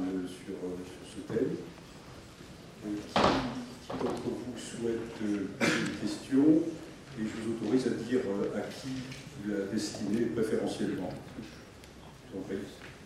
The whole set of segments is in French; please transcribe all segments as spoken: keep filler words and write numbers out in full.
euh, sur, euh, sur ce thème. Euh, qui qui d'entre vous souhaite euh, poser une question? Et je vous autorise à dire euh, à qui la destinée préférentiellement. Je vous en prie.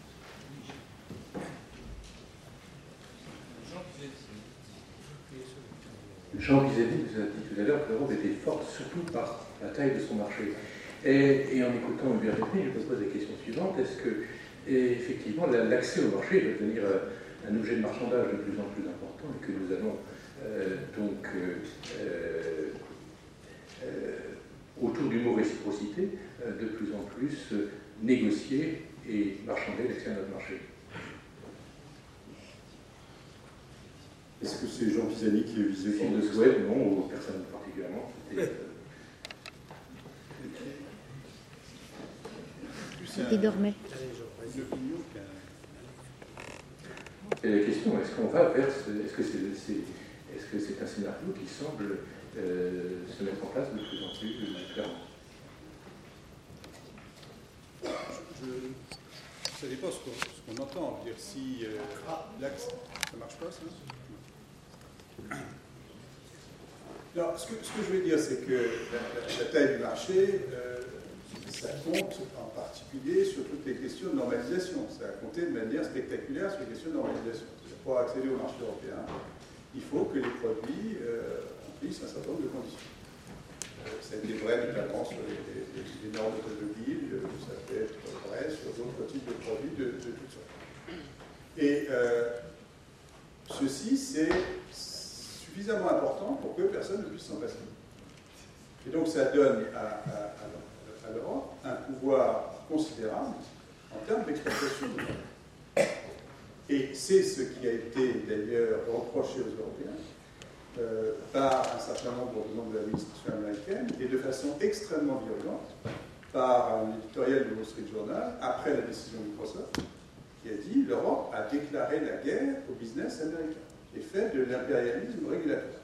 Jean Bizet-dit vous a dit tout à l'heure que l'Europe était forte surtout par la taille de son marché. Et, et en écoutant Hubert Repny, je me pose la question suivante, est-ce que et effectivement l'accès au marché va devenir un objet de marchandage de plus en plus important et que nous allons euh, donc euh, euh, autour du mot réciprocité euh, de plus en plus euh, négocier et marchander l'accès à notre marché. Est-ce que c'est Jean Pisani qui est visé par le souhait? Non, ou personne particulièrement. Il dormait. Et la question, est-ce qu'on va vers ce, est-ce que c'est, c'est, est-ce que c'est un scénario qui semble euh, se mettre en place de plus en plus clairement? Ça dépend ce qu'on, ce qu'on entend. Dire si euh, l'axe, ça marche pas, ça. Alors, ce que, ce que je veux dire, c'est que la, la, la taille du marché, euh, ça compte en particulier sur toutes les questions de normalisation. Ça a compté de manière spectaculaire sur les questions de normalisation. Pour accéder au marché européen, il faut que les produits euh, remplissent un certain nombre de conditions. Euh, ça a été vrai notamment sur les, les, les normes automobiles, ça peut être vrai sur d'autres types de produits de, de toutes sortes. Et euh, ceci, c'est suffisamment important pour que personne ne puisse s'en passer. Et donc ça donne à, à, à l'Europe un pouvoir considérable en termes d'exportation de l'Europe. Et c'est ce qui a été d'ailleurs reproché aux Européens euh, par un certain nombre de membres de l'administration américaine et de façon extrêmement virulente par un éditorial de Wall Street Journal après la décision de Microsoft qui a dit l'Europe a déclaré la guerre au business américain et fait de l'impérialisme régulateur.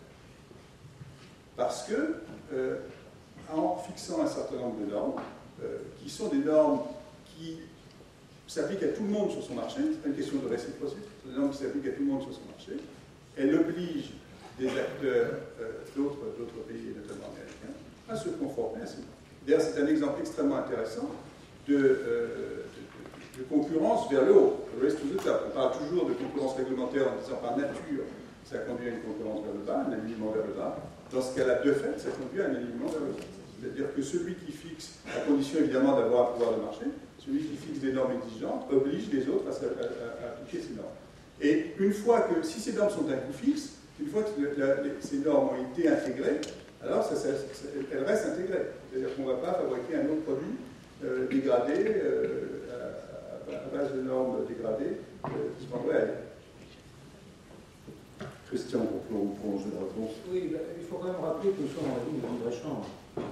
Parce que euh, en fixant un certain nombre de normes, euh, qui sont des normes qui s'appliquent à tout le monde sur son marché, c'est pas une question de réciprocité, c'est des normes qui s'appliquent à tout le monde sur son marché, elle oblige des acteurs euh, d'autres, d'autres pays, et notamment américains, à se conformer à ces normes. D'ailleurs, c'est un exemple extrêmement intéressant de, euh, de, de, de concurrence vers le haut, race to the top. On parle toujours de concurrence réglementaire en disant par nature, ça conduit à une concurrence vers le bas, un alignement vers le bas. Dans ce cas-là, de fait, ça conduit à un alignement vers le bas. C'est-à-dire que celui qui fixe, à condition évidemment d'avoir un pouvoir de marché, celui qui fixe des normes exigeantes oblige les autres à, à, à, à appliquer ces normes. Et une fois que, si ces normes sont un coup fixe, une fois que la, les, ces normes ont été intégrées, alors ça, ça, ça, elles restent intégrées. C'est-à-dire qu'on ne va pas fabriquer un autre produit euh, dégradé euh, à, à, à base de normes dégradées euh, qui se vendrait ailleurs. Christian, pour pouvoir vous prolonger la réponse. Oui, bah, il faut quand même rappeler que nous sommes dans la ligne de libre-échange.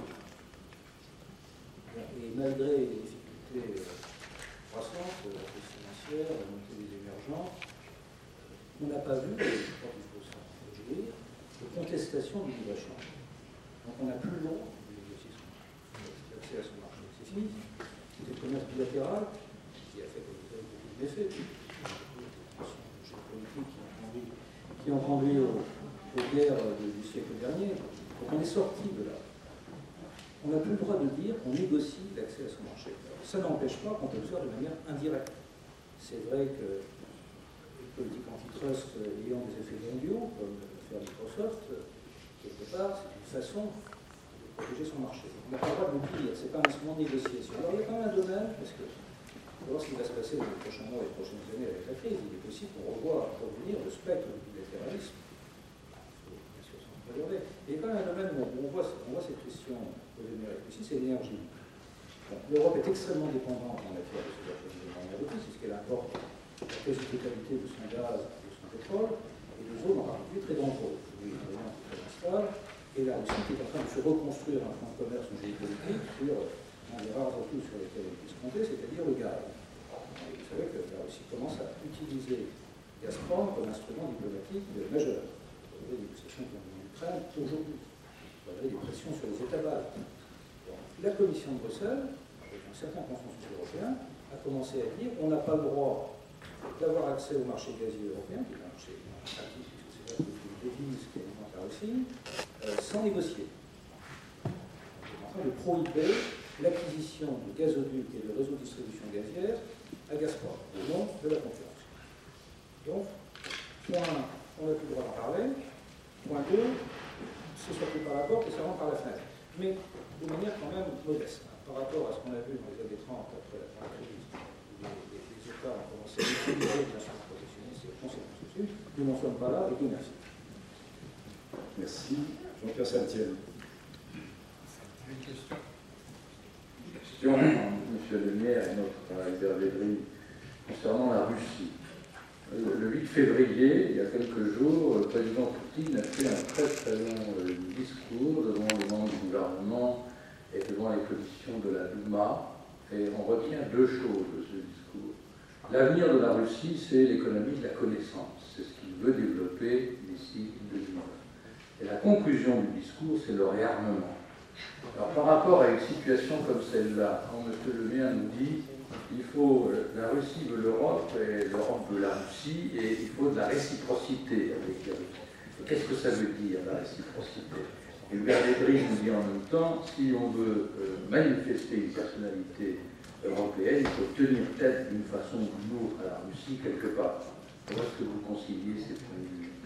Et malgré les difficultés croissantes, la crise financière, la montée des émergents, on n'a pas vu, et je crois qu'il faut s'en réjouir, de contestation du libre-échange. Donc on n'a plus le droit de négocier l'accès à son marché. C'est fini. C'était le commerce bilatéral qui a fait beaucoup d'effets. Les tensions géopolitiques qui ont conduit, qui ont conduit aux, aux guerres du siècle dernier. Donc on est sorti de là. On n'a plus le droit de dire qu'on négocie l'accès à son marché. Ça n'empêche pas qu'on peut le faire de manière indirecte. C'est vrai que les politiques antitrust ayant des effets mondiaux, comme le fait Microsoft, quelque part, c'est une façon de protéger son marché. On n'a pas le droit de le dire, ce n'est pas un instrument de négociation. Alors il y a quand même un domaine, parce que on va voir ce qui va se passer dans les prochains mois et les prochaines années avec la crise. Il est possible qu'on revoie revenir le spectre du bilatéralisme. Il faut bien sûr s'en préserver. Il y a quand même un domaine où on voit, on voit cette question posée de ici, c'est l'énergie. Bon, l'Europe est extrêmement dépendante en matière de ces approvisionnements énergétiques, c'est ce qu'elle importe la quasi-totalité de son gaz et de son pétrole, et de zones en particulier très dangereuses. Oui, vraiment très instable. Et la Russie qui est en train de se reconstruire un fonds de commerce géopolitique sur un des rares atouts sur lesquels elle puisse compter, c'est-à-dire le gaz. Et vous savez que la Russie commence à utiliser Gazprom comme instrument diplomatique majeur. Vous avez des négociations qui ont en Ukraine aujourd'hui. Vous avez des pressions sur les États baltes. La Commission de Bruxelles, avec un certain consensus européen, a commencé à dire qu'on n'a pas le droit d'avoir accès au marché gazier européen, qui est un marché pratique, puisque c'est là que les devises qui alimentent la Russie, euh, sans négocier. On est en train de prohiber l'acquisition de gazoducs et de réseaux de distribution gazière à Gazprom, au nom de la concurrence. Donc, point, on n'a plus le droit d'en parler. Point deux, c'est sorti par la porte et ça rentre par la fenêtre. Mais de manière quand même modeste, hein, par rapport à ce qu'on a vu dans les années trente après la crise, où les, les, les États ont commencé à utiliser les instruments protectionnistes et les conséquences dessus. Nous n'en sommes pas là et Dieu merci. Merci. Jean-Pierre Saltiel. Une question. Question, M. Lemierre et notre Albert Védry, concernant la Russie. Le huit février, il y a quelques jours, le président Poutine a fait un très très long discours devant les membres du gouvernement et devant les commissions de la Douma. Et on retient deux choses de ce discours. L'avenir de la Russie, c'est l'économie de la connaissance. C'est ce qu'il veut développer d'ici deux mille neuf. Et la conclusion du discours, c'est le réarmement. Alors par rapport à une situation comme celle-là, quand M. Lemierre nous dit il faut, la Russie veut l'Europe et l'Europe veut la Russie et il faut de la réciprocité avec la Russie. Qu'est-ce que ça veut dire, la réciprocité? Et Hubert Védry nous dit en même temps, si on veut euh, manifester une personnalité européenne, il faut tenir tête d'une façon ou d'une autre à la Russie quelque part. Comment est-ce que vous conciliez ces points de vue?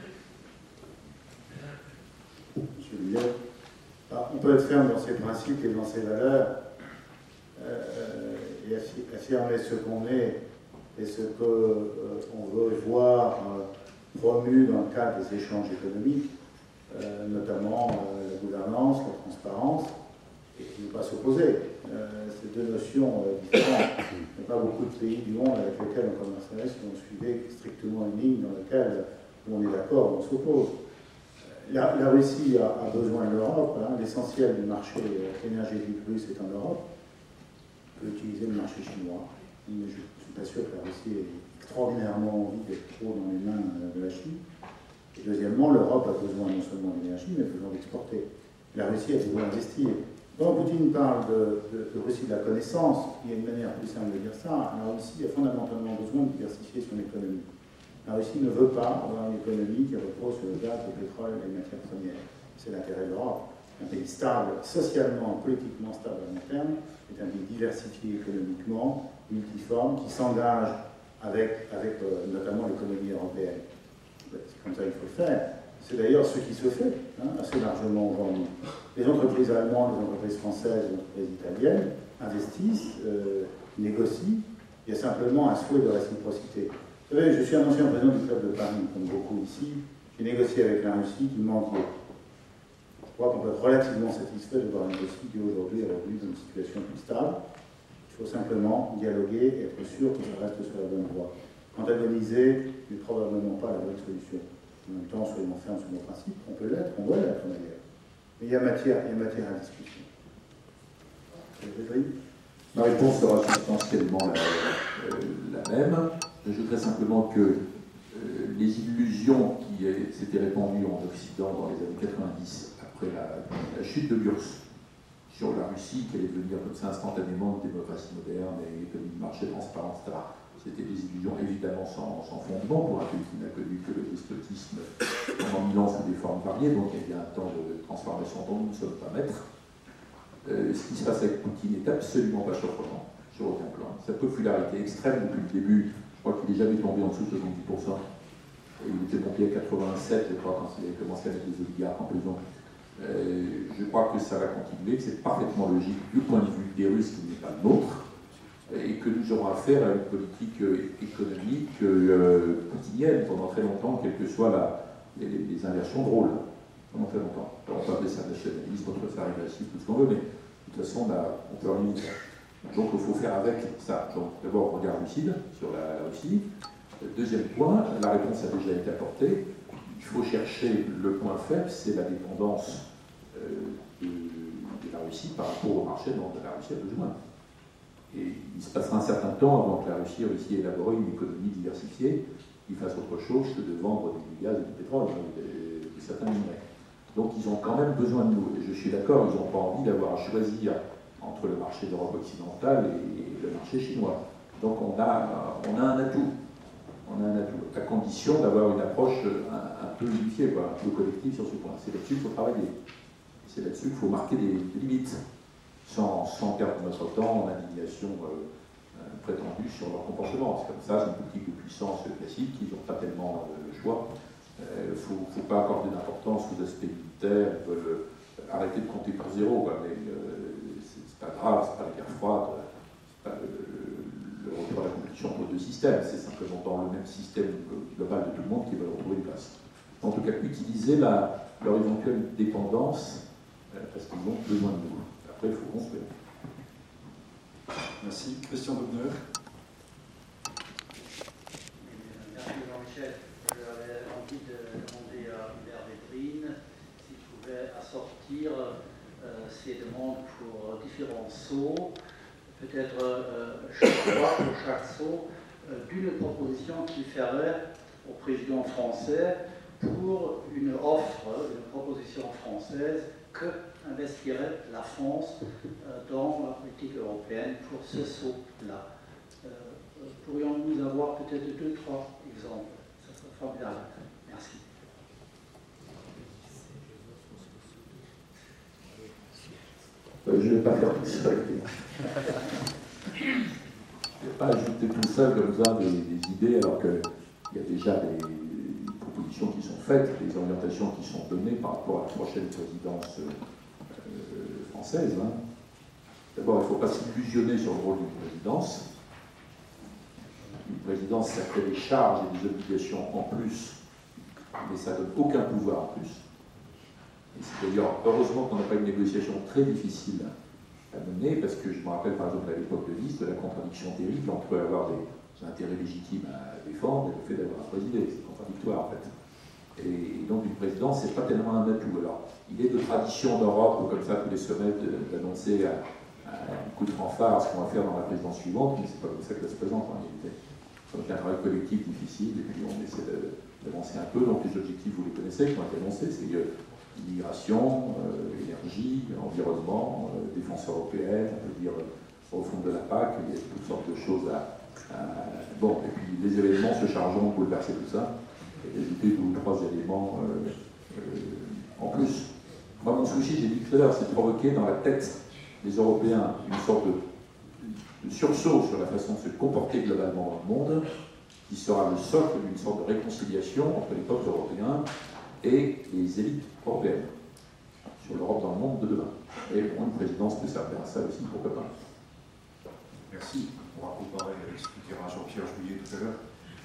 Monsieur Lemierre, on peut être ferme dans ses principes et dans ses valeurs euh, et affirmer ce qu'on est et ce qu'on euh, veut voir euh, promu dans le cadre des échanges économiques, euh, notamment euh, la gouvernance, la transparence, et ne pas s'opposer. Euh, ces deux notions euh, différentes. Il n'y a pas beaucoup de pays du monde avec lesquels on commercerait si on suivait strictement une ligne dans laquelle on est d'accord ou on s'oppose. La, la Russie a, a besoin de l'Europe. Hein. L'essentiel du marché énergétique russe est en Europe. On peut utiliser le marché chinois. Mais je ne suis pas sûr que la Russie ait extraordinairement envie d'être trop dans les mains de la Chine. Et deuxièmement, l'Europe a besoin non seulement d'énergie, mais besoin d'exporter. La Russie a besoin d'investir. Quand Poutine parle de, de, de Russie de la connaissance, il y a une manière plus simple de dire ça. La Russie a fondamentalement besoin de diversifier son économie. La Russie ne veut pas avoir une économie qui repose sur le gaz, le pétrole et les matières premières. C'est l'intérêt de l'Europe. Un pays stable, socialement, politiquement stable à long terme, est un pays diversifié économiquement, multiforme, qui s'engage avec, avec euh, notamment l'économie européenne. C'est comme ça qu'il faut le faire. C'est d'ailleurs ce qui se fait hein, assez largement aujourd'hui. Les entreprises allemandes, les entreprises françaises, les entreprises italiennes investissent, euh, négocient. Il y a simplement un souhait de réciprocité. Vous savez, je suis un ancien président du Club de Paris, comme beaucoup ici. J'ai négocié avec la Russie qui mentait. Je crois qu'on peut être relativement satisfait de voir une Russie qui aujourd'hui est revenue dans une situation plus stable. Il faut simplement dialoguer et être sûr que ça reste sur la bonne voie. Antagoniser n'est probablement pas la bonne solution. En même temps, soyons fermes sur nos principes. On peut l'être, on doit l'être d'ailleurs. Mais il y a matière, il y a matière à discussion. Ma réponse sera substantiellement la, euh, la même. Je voudrais simplement que euh, les illusions qui s'étaient répandues en Occident dans les années quatre-vingt-dix, après la, la chute de l'U R S S, sur la Russie, qui allait devenir comme ça instantanément une démocratie moderne et une économie de marché transparente, et cetera. C'était des illusions évidemment sans, sans fondement pour un pays qui n'a connu que le despotisme pendant mille ans sous des formes variées, donc il y a bien un temps de transformation dont nous ne sommes pas maîtres. Euh, ce qui se passe avec Poutine n'est absolument pas surprenant sur aucun plan. Sa popularité extrême depuis le début, je crois qu'il n'est jamais tombé en dessous de soixante-dix pour cent. Et il était monté à quatre-vingt-sept, je crois, quand il a commencé avec les oligarques en prison. Euh, je crois que ça va continuer, que c'est parfaitement logique du point de vue des Russes qui n'est pas le nôtre, et que nous aurons affaire à une politique euh, économique euh, quotidienne pendant très longtemps, quelles que soient la, les, les inversions de rôle. Pendant très longtemps. Alors, on peut appeler ça nationalisme, on peut faire agressif, tout ce qu'on veut, mais de toute façon, on, a, on peut rien dire. Donc il faut faire avec ça. Donc d'abord, regard lucide sur la, la Russie. Deuxième point, la réponse a déjà été apportée. Il faut chercher le point faible, c'est la dépendance euh, de, de la Russie par rapport au marché dont la Russie a besoin. Et il se passera un certain temps avant que la Russie réussisse à élaborer une économie diversifiée qui fasse autre chose que de vendre du gaz et du pétrole, de, de certains minerais. Donc ils ont quand même besoin de nous. Et je suis d'accord, ils n'ont pas envie d'avoir à choisir entre le marché d'Europe occidentale et le marché chinois. Donc on a, on a un atout. on a un atout, à condition d'avoir une approche un, un peu unifiée, quoi, un peu collective sur ce point. C'est là-dessus qu'il faut travailler. C'est là-dessus qu'il faut marquer des, des limites, sans, sans perdre notre temps en indignation euh, euh, prétendue sur leur comportement. C'est comme ça, c'est une politique de puissance classique, ils n'ont pas tellement euh, le choix. Il euh, ne faut, faut pas accorder d'importance aux aspects militaires, ils veulent euh, arrêter de compter pour zéro, quoi, mais euh, c'est pas grave, c'est pas la guerre froide, c'est pas le, le retour à la compétition entre deux systèmes, c'est simplement dans le même système global de tout le monde qu'ils veulent retrouver des places. En tout cas, utiliser la, leur éventuelle dépendance euh, parce qu'ils ont besoin de nous. Après, il faut construire. Merci. Christian Dobner. Merci Jean-Michel. J'avais envie de demander à Hubert Védrine s'il pouvait assortir euh, ces demandes pour différents sauts, peut-être euh, chaque fois pour chaque saut, euh, d'une proposition qu'il ferait au président français pour une offre, une proposition française que investirait la France euh, dans la politique européenne pour ce saut-là. Euh, pourrions-nous avoir peut-être deux, trois exemples? Ça serait formidable. Merci. Je ne vais pas faire tout ça. Je ne vais pas ajouter tout ça comme ça, des, des idées, alors qu'il y a déjà des propositions qui sont faites, des orientations qui sont données par rapport à la prochaine présidence euh, française. Hein. D'abord, il ne faut pas s'illusionner sur le rôle d'une présidence. Une présidence, ça crée des charges et des obligations en plus, mais ça ne donne aucun pouvoir en plus. Et c'est d'ailleurs heureusement qu'on n'a pas une négociation très difficile à mener, parce que je me rappelle par exemple à l'époque de Nice de la contradiction terrible entre avoir des intérêts légitimes à défendre et le fait d'avoir un président. C'est contradictoire en fait. Et donc une présidence, c'est pas tellement un atout. Alors, il est de tradition en Europe, comme ça tous les sommets, d'annoncer à, à un coup de fanfare ce qu'on va faire dans la présidence suivante, mais c'est pas comme ça que ça se présente en réalité. Donc un travail collectif difficile, et puis on essaie d'avancer un peu. Donc les objectifs, vous les connaissez, qui ont été annoncés, c'est immigration, euh, énergie, environnement, euh, défense européenne, on peut dire euh, refonte de la P A C, il y a toutes sortes de choses à, à... Bon, et puis les événements se chargeant de bouleverser tout ça, et d'ajouter deux ou trois éléments euh, euh, en plus. Moi, mon souci, j'ai dit tout à l'heure, c'est de provoquer dans la tête des Européens une sorte de, de sursaut sur la façon de se comporter globalement dans le monde, qui sera le socle d'une sorte de réconciliation entre les peuples européens et les élites européennes sur l'Europe dans le monde de demain. Et bon, une présidence peut servir à ça aussi, pourquoi pas. Merci. On va comparer avec ce que dira Jean-Pierre Juillet tout à l'heure.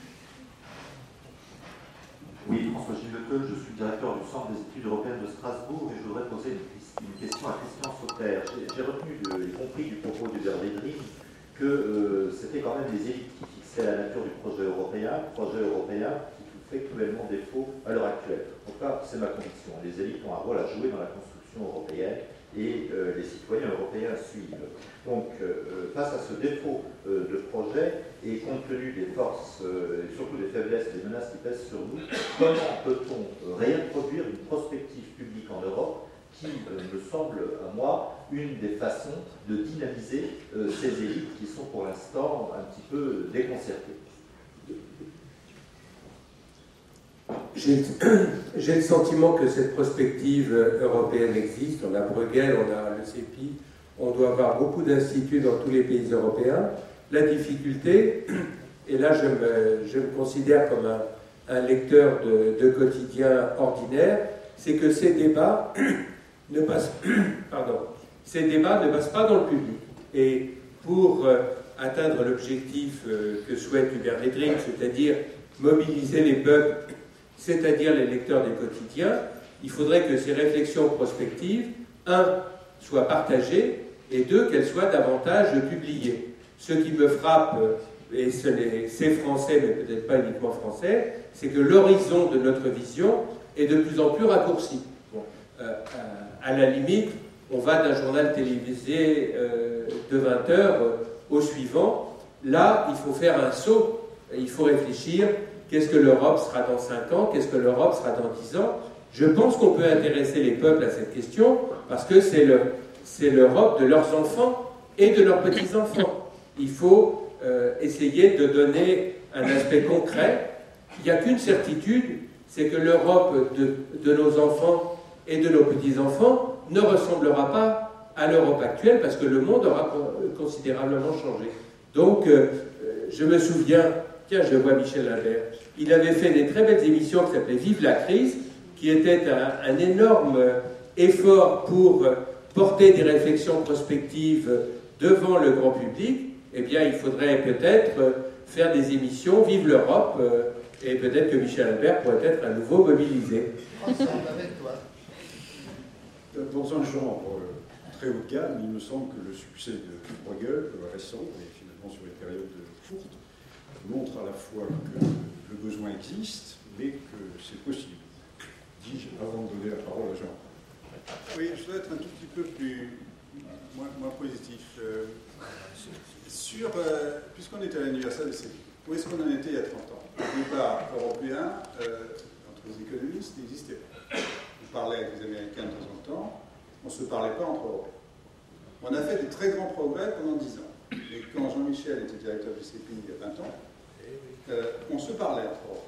Oui, François-Gilles Lequeux, je suis directeur du Centre des études européennes de Strasbourg et je voudrais poser une, une question à Christian Sauter. J'ai retenu, de, y compris du propos d'Hubert Védrine, que euh, c'était quand même les élites qui fixaient la nature du projet européen, projet européen qui fait cruellement défaut à l'heure actuelle. En tout cas, c'est ma conviction. Les élites ont un rôle à jouer dans la construction européenne et euh, les citoyens européens suivent. Donc, euh, face à ce défaut euh, de projet, et compte tenu des forces, euh, et surtout des faiblesses et des menaces qui pèsent sur nous, comment peut-on euh, réintroduire une prospective publique en Europe qui euh, me semble, à moi, une des façons de dynamiser euh, ces élites qui sont pour l'instant un petit peu déconcertées. J'ai le sentiment que cette prospective européenne existe. On a Bruegel, on a le CEPI, on doit avoir beaucoup d'instituts dans tous les pays européens. La difficulté, et là je me, je me considère comme un, un lecteur de, de quotidien ordinaire, c'est que ces débats ne passent, pardon, ces débats ne passent pas dans le public. Et pour euh, atteindre l'objectif euh, que souhaite Hubert Védrine, c'est-à-dire mobiliser les peuples, c'est-à-dire les lecteurs des quotidiens, il faudrait que ces réflexions prospectives, un, soient partagées, et deux, qu'elles soient davantage publiées. Ce qui me frappe, et c'est français, mais peut-être pas uniquement français, c'est que l'horizon de notre vision est de plus en plus raccourci. Bon, euh, à la limite, on va d'un journal télévisé euh, de vingt heures euh, au suivant. Là, il faut faire un saut, il faut réfléchir. Qu'est-ce que l'Europe sera dans cinq ans? Qu'est-ce que l'Europe sera dans dix ans? Je pense qu'on peut intéresser les peuples à cette question parce que c'est le, c'est l'Europe de leurs enfants et de leurs petits-enfants. Il faut euh, essayer de donner un aspect concret. Il n'y a qu'une certitude, c'est que l'Europe de, de nos enfants et de nos petits-enfants ne ressemblera pas à l'Europe actuelle parce que le monde aura considérablement changé. Donc, euh, je me souviens, tiens, je vois Michel Imbert, il avait fait des très belles émissions qui s'appelaient Vive la crise, qui était un, un énorme effort pour porter des réflexions prospectives devant le grand public. Eh bien, il faudrait peut-être faire des émissions Vive l'Europe, et peut-être que Michel Imbert pourrait être à nouveau mobilisé. Ensemble avec toi. Dans un genre très haut de gamme, il me semble que le succès de Bruegel, récent, et finalement sur une période courte, montre à la fois que le besoin existe, mais que c'est possible. Dis-je avant de donner la parole à Jean. Oui, je voudrais être un tout petit peu plus, moins, moins positif. Euh, sur, euh, puisqu'on était à l'anniversaire de C P I, où est-ce qu'on en était il y a trente ans? Le débat européen euh, entre les économistes n'existait pas. On parlait avec les Américains de temps en temps, on ne se parlait pas entre Européens. On a fait de très grands progrès pendant dix ans. Et quand Jean-Michel était directeur du C P I il y a vingt ans, euh, on se parlait entre Européens.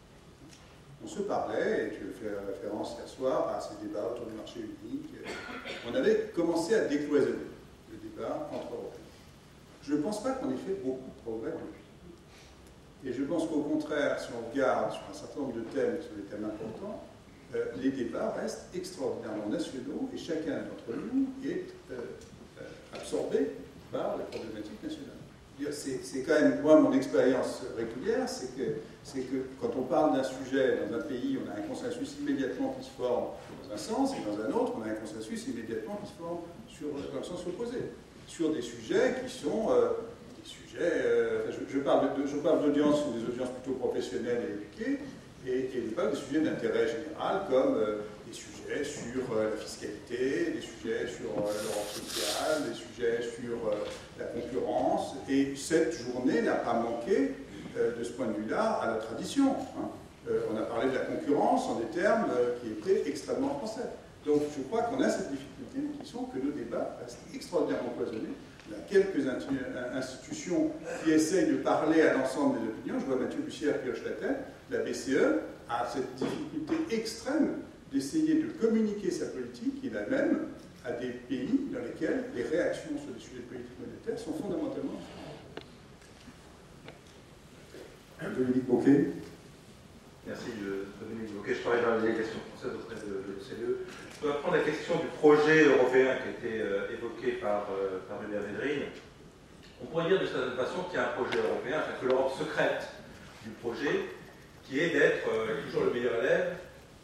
On se parlait, et tu fais référence hier soir à ces débats autour du marché unique. On avait commencé à décloisonner le débat entre Européens. Je ne pense pas qu'on ait fait beaucoup de progrès depuis. Et je pense qu'au contraire, si on regarde sur un certain nombre de thèmes, sur des thèmes importants, euh, les débats restent extraordinairement nationaux et chacun d'entre nous est euh, euh, absorbé par les problématiques nationales. C'est quand même, moi, mon expérience régulière, c'est que, que quand on parle d'un sujet dans un pays, on a un consensus immédiatement qui se forme dans un sens, et dans un autre, on a un consensus immédiatement qui se forme sur, dans le sens opposé, sur des sujets qui sont euh, des sujets, euh, je, je parle d'audience, ou des audiences plutôt professionnelles et éduquées, et, et pas des sujets d'intérêt général, comme euh, des sujets sur euh, la fiscalité, des sujets sur euh, l'Europe sociale, des sujets sur euh, la concurrence, et cette journée n'a pas manqué, euh, de ce point de vue-là, à la tradition. Hein. Euh, on a parlé de la concurrence en des termes euh, qui étaient extrêmement français. Donc je crois qu'on a cette difficulté, qui sont que nos débats restent extraordinairement cloisonnés. Il y a quelques institutions qui essayent de parler à l'ensemble des opinions. Je vois Mathieu Bussière qui hoche la tête. La B C E a cette difficulté extrême d'essayer de communiquer sa politique, et la même à des pays dans lesquels les réactions sur les sujets de politique monétaire sont fondamentalement différentes. Dominique Bocquet. Merci, Dominique Bocquet. Je travaille dans la délégation française auprès de l'O C D E. Je dois prendre la question du projet européen qui a été euh, évoqué par, euh, par Hubert Védrine. On pourrait dire de cette façon qu'il y a un projet européen, enfin que l'Europe secrète du projet, qui est d'être euh, toujours le meilleur élève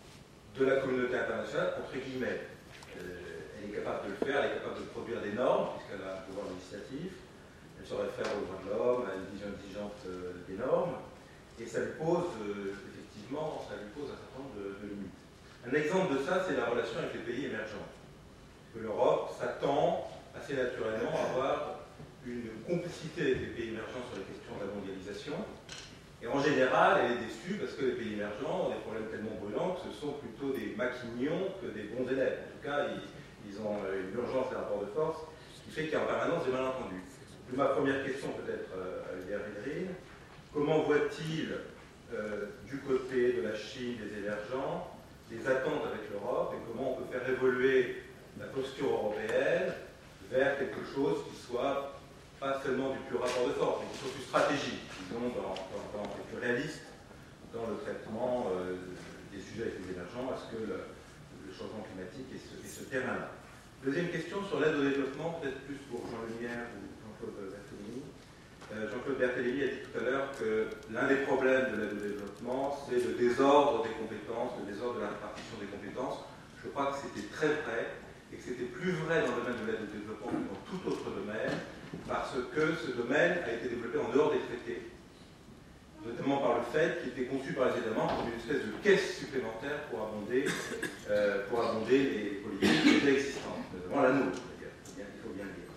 de la communauté internationale, entre guillemets. Euh, elle est capable de le faire, elle est capable de produire des normes, puisqu'elle a un pouvoir législatif, elle se réfère aux droits de l'homme, à une vision exigeante euh, des normes, et ça lui pose, euh, effectivement, ça lui pose un certain nombre de, de limites. Un exemple de ça, c'est la relation avec les pays émergents. Que l'Europe s'attend assez naturellement à avoir une complicité avec les pays émergents sur les questions de la mondialisation. Et en général, elle est déçue parce que les pays émergents ont des problèmes tellement brûlants que ce sont plutôt des maquignons que des bons élèves. En tout cas, ils, ils ont une urgence des rapports de force qui fait qu'il y a en permanence des malentendus. Ma première question peut-être à Hubert Védrine, comment voit-il euh, du côté de la Chine, des émergents, les attentes avec l'Europe et comment on peut faire évoluer la posture européenne vers quelque chose qui soit pas seulement du pur rapport de force, mais qui soit plus stratégique, disons, dans, dans, dans, et plus réaliste dans le traitement euh, des sujets avec les émergents, parce que le, le changement climatique est ce, est ce terrain-là. Deuxième question sur l'aide au développement, peut-être plus pour Jean Lemierre ou Jean-Claude Berthelemy. Euh, Jean-Claude Berthelemy a dit tout à l'heure que l'un des problèmes de l'aide au développement, c'est le désordre des compétences, le désordre de la répartition des compétences. Je crois que c'était très vrai, et que c'était plus vrai dans le domaine de l'aide au développement que dans tout autre domaine, parce que ce domaine a été développé en dehors des traités, notamment par le fait qu'il était conçu par les États membres comme une espèce de caisse supplémentaire pour abonder, euh, pour abonder les politiques déjà existantes, notamment la nôtre, il faut bien le dire.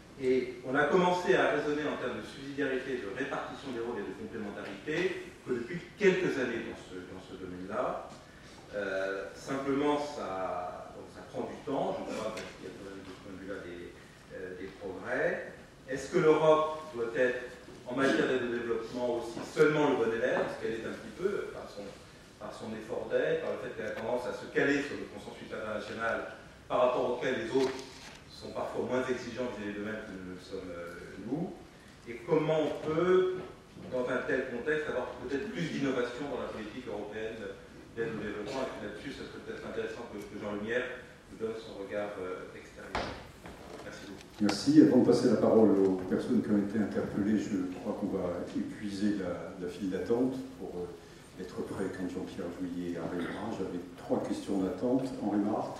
Et on a commencé à raisonner en termes de subsidiarité, de répartition des rôles et de complémentarité que depuis quelques années dans ce, dans ce domaine-là. Euh, simplement, ça, donc ça prend du temps, je crois qu'il y a quand même de ce point de vue-là des, euh, des progrès. Est-ce que l'Europe doit être en matière d'aide au développement aussi seulement le bon élève, ce qu'elle est un petit peu par son, par son effort d'aide, par le fait qu'elle a tendance à se caler sur le consensus international par rapport auquel les autres sont parfois moins exigeants vis-à-vis d'eux-mêmes que nous le sommes euh, nous, et comment on peut, dans un tel contexte, avoir peut-être plus d'innovation dans la politique européenne d'aide au développement, et là-dessus, ça serait peut-être intéressant que, que Jean Lemierre nous donne son regard euh, extérieur. Merci beaucoup. Merci. Avant de passer la parole aux personnes qui ont été interpellées, je crois qu'on va épuiser la, la file d'attente pour euh, être prêt quand Jean-Pierre Juillet arrivera. J'avais trois questions d'attente. Henri Martre.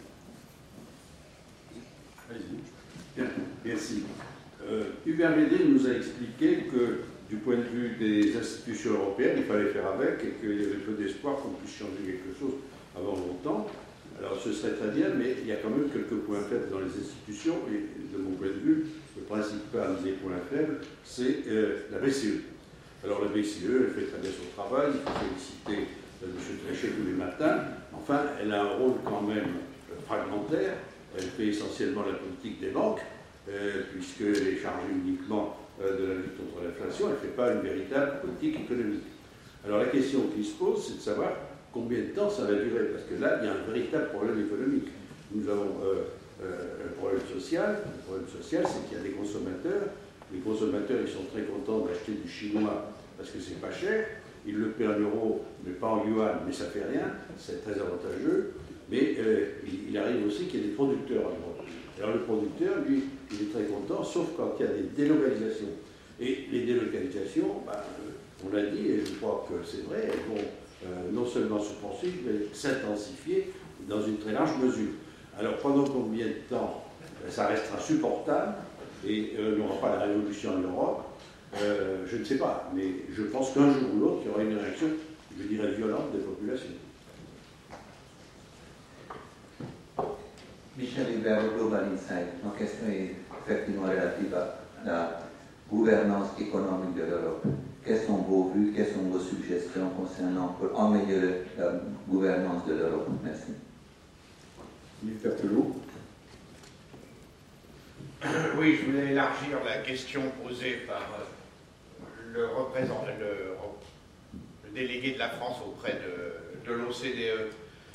Allez-y. Bien, merci. Euh, Hubert Védrine nous a expliqué que, du point de vue des institutions européennes, il fallait faire avec et qu'il y avait peu d'espoir qu'on puisse changer quelque chose avant longtemps. Alors ce serait très bien, mais il y a quand même quelques points faibles dans les institutions, et de mon point de vue, le principal des points faibles, c'est euh, la B C E. Alors la B C E, elle fait très bien son travail, il faut féliciter euh, M. Trichet tous les matins, enfin, elle a un rôle quand même euh, fragmentaire, elle fait essentiellement la politique des banques, euh, puisqu'elle est chargée uniquement euh, de la lutte contre l'inflation, elle ne fait pas une véritable politique économique. Alors la question qui se pose, c'est de savoir combien de temps ça va durer, parce que là, il y a un véritable problème économique. Nous avons euh, euh, un problème social. Le problème social, c'est qu'il y a des consommateurs. Les consommateurs, ils sont très contents d'acheter du chinois parce que c'est pas cher. Ils le paient en euros, mais pas en yuan, mais ça fait rien. C'est très avantageux. Mais euh, il, il arrive aussi qu'il y ait des producteurs en Europe. Alors le producteur, lui, il est très content, sauf quand il y a des délocalisations. Et les délocalisations, bah, on l'a dit, et je crois que c'est vrai, elles vont Euh, non seulement se poursuivre, mais s'intensifier dans une très large mesure. Alors pendant combien de temps euh, ça restera supportable et euh, il n'y aura pas la révolution en Europe, euh, je ne sais pas, mais je pense qu'un jour ou l'autre, il y aura une réaction, je dirais, violente des populations. Michel Hubert, Global Insight. Ma question est effectivement relative à la gouvernance économique de l'Europe. Quelles sont vos vues, quelles sont vos suggestions concernant pour améliorer la gouvernance de l'Europe? Merci. Yves Berthelot. Oui, je voulais élargir la question posée par le représentant, le, le délégué de la France auprès de, de l'O C D E.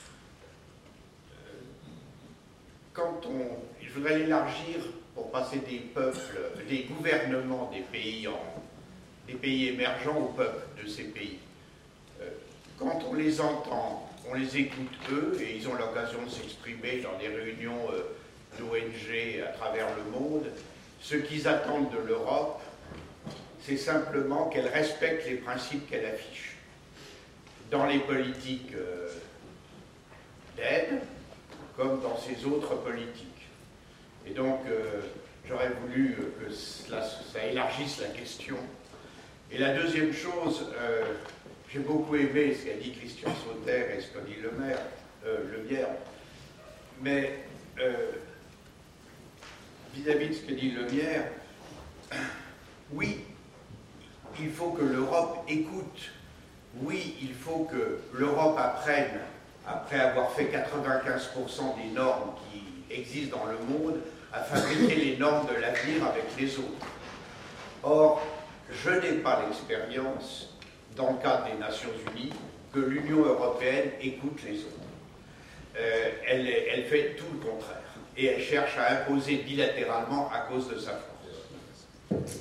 Quand on, je voudrais l'élargir pour passer des peuples, des gouvernements des pays en des pays émergents au peuple de ces pays. Euh, quand on les entend, on les écoute eux, et ils ont l'occasion de s'exprimer dans des réunions euh, d'O N G à travers le monde, ce qu'ils attendent de l'Europe, c'est simplement qu'elle respecte les principes qu'elle affiche. Dans les politiques euh, d'aide, comme dans ses autres politiques. Et donc, euh, j'aurais voulu que cela, ça élargisse la question. Et la deuxième chose, euh, j'ai beaucoup aimé ce qu'a dit Christian Sauter et ce qu'a dit Le Maire, euh, Lemierre, mais euh, vis-à-vis de ce que dit Lemierre, oui, il faut que l'Europe écoute, oui, il faut que l'Europe apprenne, après avoir fait quatre-vingt-quinze pour cent des normes qui existent dans le monde, à fabriquer les normes de l'avenir avec les autres. Or, je n'ai pas l'expérience, dans le cadre des Nations Unies, que l'Union européenne écoute les autres. Euh, elle, elle fait tout le contraire. Et elle cherche à imposer bilatéralement à cause de sa force.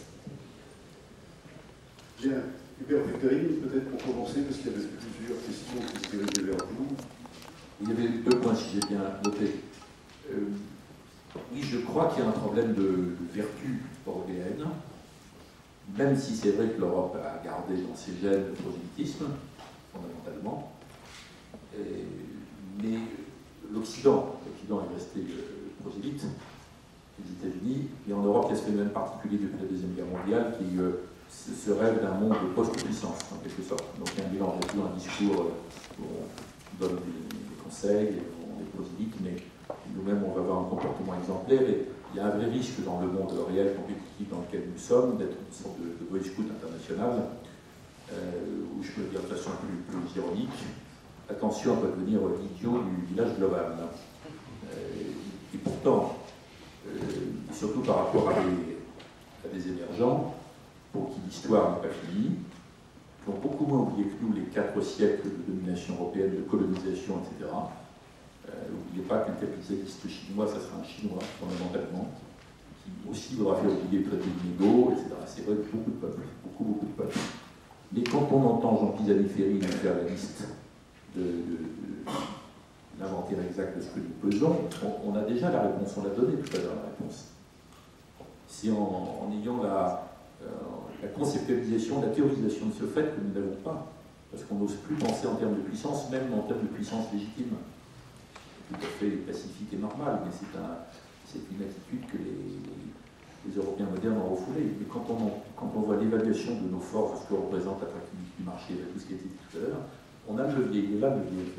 Bien. Hubert Védrine, peut-être pour commencer, parce qu'il y avait plusieurs questions qui se dirigeaient vers vous. Il y avait deux points, si j'ai bien noté. Euh, oui, je crois qu'il y a un problème de, de vertu européenne. Même si c'est vrai que l'Europe a gardé dans ses gènes le prosélytisme, fondamentalement, et, mais l'Occident, l'Occident est resté euh, prosélyte, les États-Unis, et en Europe, il y a ce phénomène particulier depuis la Deuxième Guerre mondiale qui euh, se, se rêve d'un monde de post-puissance, en quelque sorte. Donc il y a un mélange, il y a toujours un discours euh, où on donne des, des conseils, on est prosélyte, mais nous-mêmes, on va avoir un comportement exemplaire, et il y a un vrai risque dans le monde réel compétitif dans lequel nous sommes, d'être une sorte de, de boy scout international, euh, où je peux dire de façon plus, plus ironique, attention à devenir l'idiot du village global. Euh, et pourtant, euh, surtout par rapport à des, à des émergents, pour qui l'histoire n'est pas finie, qui ont beaucoup moins oublié que nous les quatre siècles de domination européenne, de colonisation, et cetera. N'oubliez pas qu'un capitaliste chinois, ça sera un Chinois, fondamentalement, qui aussi voudra faire oublier le traité de Migo, et cetera. C'est vrai que beaucoup de peuples, beaucoup, beaucoup de peuples. Mais quand on entend Jean Pisani-Ferry nous faire la liste de, de, de l'inventaire exact de ce que nous pesons, on, on a déjà la réponse, on l'a donné tout à l'heure la réponse. C'est en, en ayant la, euh, la conceptualisation, la théorisation de ce fait que nous n'avons pas, parce qu'on n'ose plus penser en termes de puissance, même en termes de puissance légitime. Tout à fait pacifique et normal, mais c'est un, c'est une attitude que les, les Européens modernes ont refoulée. Mais quand on, quand on voit l'évaluation de nos forces, ce que représente l'attractivité du marché, tout ce qui a été dit tout à l'heure, on a le levier, il est là le levier.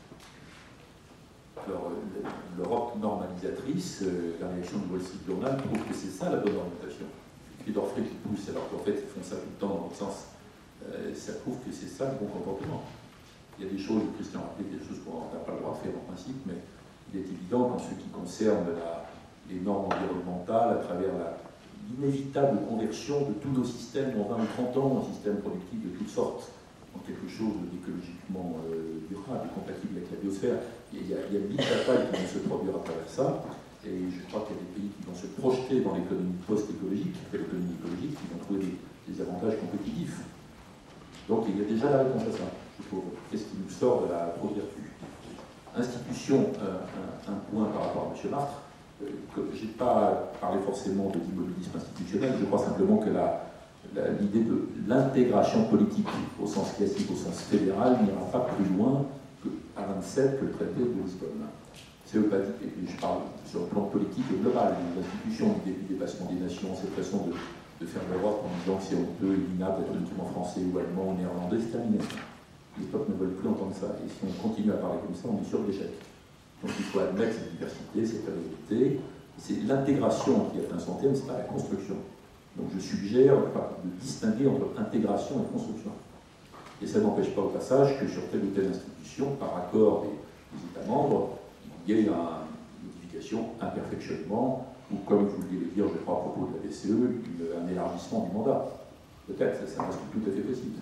Alors, l'Europe normalisatrice, la réaction de Wall Street Journal trouve que c'est ça la bonne orientation. Les d'orfraie qui poussent, alors qu'en fait ils font ça tout le temps dans l'autre sens, euh, ça prouve que c'est ça le bon comportement. Il y a des choses, Christian a rappelé des choses qu'on n'a pas le droit de faire en principe, mais il est évident qu'en ce qui concerne la, les normes environnementales, à travers l'inévitable conversion de tous nos systèmes en vingt ou trente ans, en systèmes productifs de toutes sortes, en quelque chose d'écologiquement euh, durable et compatible avec la biosphère, il y a, il y a mille batailles qui vont se produire à travers ça, et je crois qu'il y a des pays qui vont se projeter dans l'économie post-écologique, l'économie écologique, qui vont trouver des, des avantages compétitifs. Donc il y a déjà la réponse à ça. Qu'est-ce qui nous sort de la pro-vertu? Institution, euh, un, un point par rapport à M. Martre. Euh, je n'ai pas parlé forcément de l'immobilisme institutionnel, je crois simplement que l'idée de l'intégration politique, au sens classique, au sens fédéral, n'ira pas plus loin qu'à vingt-sept que le traité de Lisbonne. C'est eux pas dit, et je parle sur le plan politique et global, l'institution du dépassement des nations, cette façon de, de faire l'Europe en disant que c'est honteux, éliminable d'être uniquement français ou allemand ou néerlandais, c'est terminé. Les peuples ne veulent plus entendre ça. Et si on continue à parler comme ça, on est sur l'échec. Donc il faut admettre cette diversité, cette réalité. C'est l'intégration qui atteint son terme, ce n'est pas la construction. Donc je suggère de distinguer entre intégration et construction. Et ça n'empêche pas au passage que sur telle ou telle institution, par accord des, des États membres, il y ait un, une modification, un perfectionnement, ou comme vous vouliez le dire, je crois, à propos de la B C E, une, un élargissement du mandat. Peut-être, ça, ça reste tout à fait possible. Ça.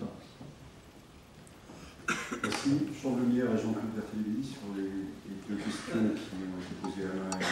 Merci. Jean Lemierre et Jean-Claude Berthelli sur les, les deux questions qui ont été posées à l'un et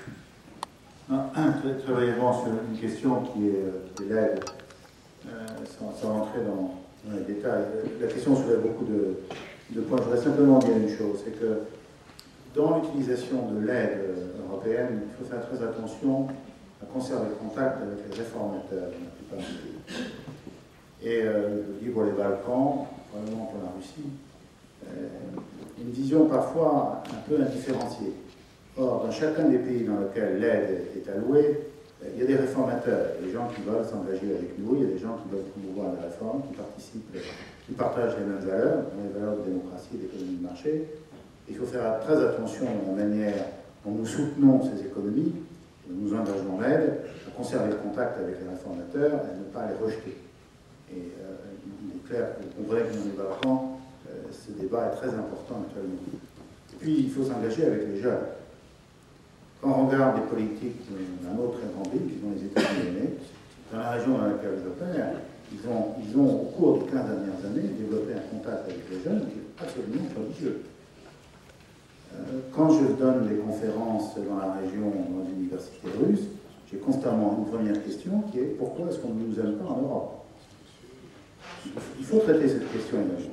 à l'autre. Un, très, très brièvement sur une question qui est, est l'aide, euh, sans, sans rentrer dans, dans les détails. La question soulève beaucoup de, de points. Je voudrais simplement dire une chose, c'est que dans l'utilisation de l'aide européenne, il faut faire très attention à conserver le contact avec les réformateurs dans la plupart des pays. Et euh, je dis pour les Balkans, probablement pour la Russie, euh, une vision parfois un peu indifférenciée. Or, dans chacun des pays dans lesquels l'aide est allouée, il y a des réformateurs, il y a des gens qui veulent s'engager avec nous, il y a des gens qui veulent promouvoir la réforme, qui participent, qui partagent les mêmes valeurs, les valeurs de démocratie et d'économie de marché. Il faut faire très attention à la manière dont nous soutenons ces économies, nous nous engageons l'aide, à conserver le contact avec les réformateurs et ne pas les rejeter. Et euh, il est clair qu'on voudrait que dans les Balkans, euh, ce débat est très important actuellement. Et puis, il faut s'engager avec les jeunes. Quand on regarde les politiques d'un autre très grand pays, qui sont les États-Unis, dans la région dans laquelle j'opère, ils ont, ils ont, au cours des quinze dernières années, développé un contact avec les jeunes qui est absolument prodigieux. Euh, quand je donne des conférences dans la région, dans les universités russes, j'ai constamment une première question qui est pourquoi est-ce qu'on ne nous aime pas en Europe? Il faut traiter cette question également.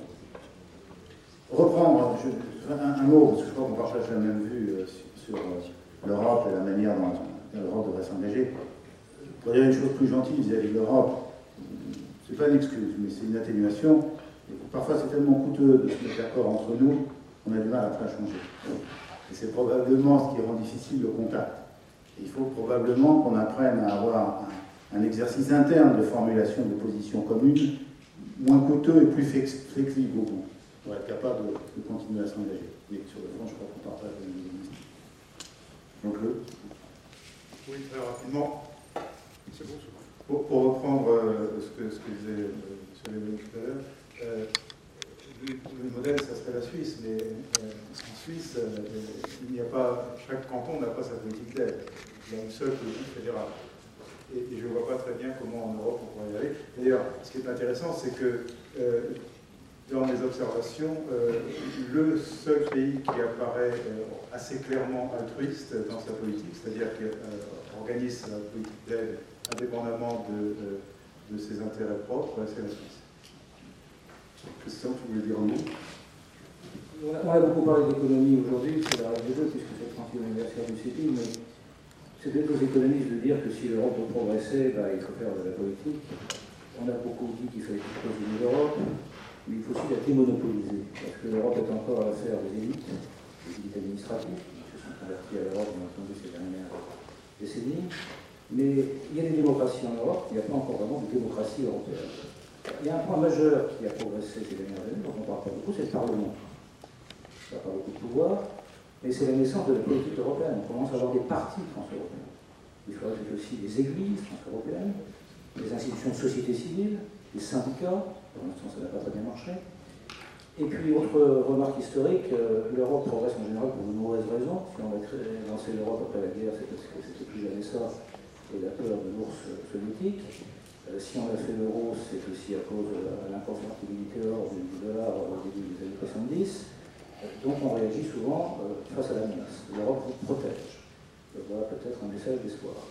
Reprendre je, un, un mot, parce que je crois qu'on partage la même vue euh, sur, sur euh, l'Europe et la manière dont l'Europe devrait s'engager. Pour dire une chose plus gentille vis-à-vis de l'Europe, ce n'est pas une excuse, mais c'est une atténuation. Et parfois, c'est tellement coûteux de se mettre d'accord entre nous qu'on a du mal à faire changer. Et c'est probablement ce qui rend difficile le contact. Et il faut probablement qu'on apprenne à avoir un, un exercice interne de formulation de positions communes moins coûteux et plus flexible au bout, pour être capable de, de continuer à s'engager. Mais sur le fond, je crois qu'on partage les mêmes idées. Donc, le... Oui, très rapidement. C'est bon, c'est bon. Pour, pour reprendre euh, ce, que, ce que disait euh, M. Lévesque tout à l'heure, euh, le, le modèle, ça serait la Suisse, mais euh, en Suisse, euh, il n'y a pas, chaque canton n'a pas sa politique d'aide. Il y a une seule politique fédérale. et, et je ne vois pas très bien comment en Europe on pourrait y aller. D'ailleurs, ce qui est intéressant, c'est que euh, dans mes observations, euh, le seul pays qui apparaît euh, assez clairement altruiste dans sa politique, c'est-à-dire qui euh, organise sa politique d'aide indépendamment de, de, de ses intérêts propres, c'est la Suisse. Christian, tu voulais dire un mot? On a beaucoup parlé d'économie aujourd'hui, c'est la règle du jeu, puisque c'est le trentième anniversaire du C P I, mais c'est peut-être aux économistes de dire que si l'Europe veut progresser, bah, il faut faire de la politique. On a beaucoup dit qu'il fallait cloisonner l'Europe, mais il faut aussi la démonopoliser, parce que l'Europe est encore à l'affaire des élites, des élites administratives, qui se sont converties à l'Europe, bien entendu, ces dernières décennies. Mais il y a des démocraties en Europe, il n'y a pas encore vraiment de démocratie européenne. Il y a un point majeur qui a progressé ces dernières années, dont on ne parle pas beaucoup, c'est le Parlement. Ça n'a pas beaucoup de pouvoir, mais c'est la naissance de la politique européenne. On commence à avoir des partis trans-européens. Il faudrait peut-être aussi des églises trans-européennes, des institutions de société civile, des syndicats. Pour l'instant, ça n'a pas très bien marché. Et puis, autre remarque historique, l'Europe progresse en général pour de mauvaises raisons. Si on a lancé l'Europe après la guerre, c'est parce que c'était plus jamais ça, et la peur de l'ours soviétique. Si on a fait l'euro, c'est aussi à cause de l'inconvertibilité hors du dollar au début des années soixante-dix. Donc on réagit souvent euh, face à la menace. L'Europe vous protège. Voilà peut-être un message d'espoir.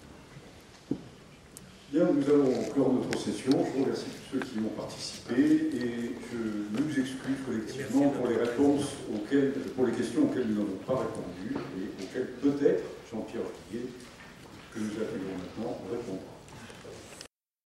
Bien, nous allons clore notre session. Je vous remercie tous ceux qui ont participé et je nous excuse collectivement pour les réponses auxquelles, pour les questions auxquelles nous n'avons pas répondu et auxquelles peut-être